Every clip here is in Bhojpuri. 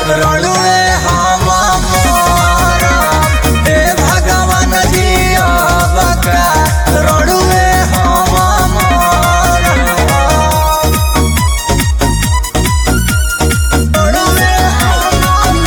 रणुए हम मरम हे भगवान जी अब का रणुए हम मरम रणुए हम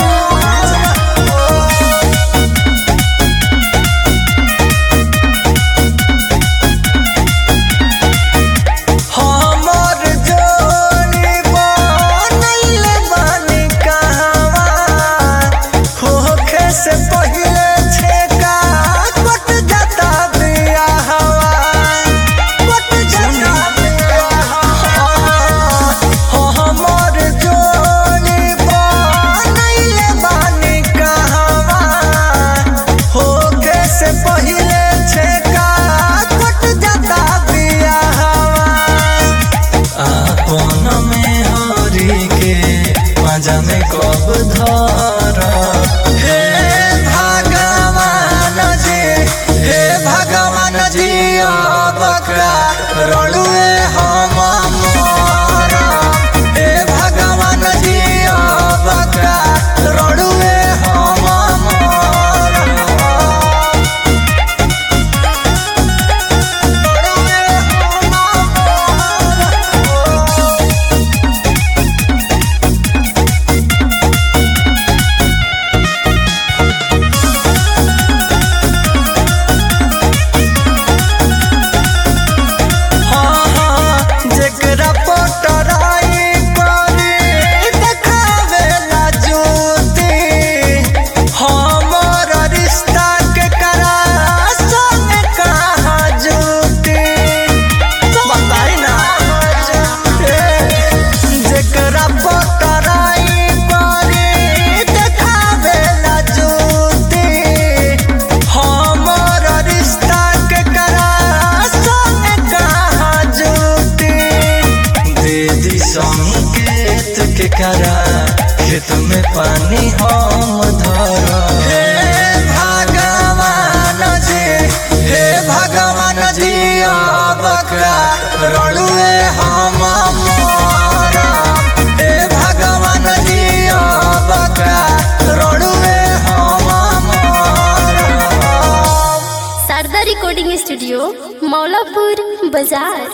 हमर जोड़ी बनल बानी कहवा होखे से पहिले छेका कट जाता बियाहवा कट जाता बियाहवा हमर जोड़ी बनल बानी कहवा होखे से पहिले छेका कट जाता बियाहवा आपन में हरि के पाजा में कब धर हे भगवान जी अब का रणुए हम मरम हे भगवान जी अब का रणुए हम मरम रणुए जेकरा पोटराई करी देखावेला ज्योति हमर रिश्ता के करा संग कहाँ जुटी बताई ना जेकरा पोटराई करी देखावेला ज्योति हमर रिश्ता के करा संग कहाँ जुटी दीदी संकेत के करा खेत में पानी हम धर हे भगवान जी अब का रणुए हम मरम हे भगवान जी अब का रणुए हम मरम। शारदा रिकॉर्डिंग स्टूडियो मौलापुर बाजार।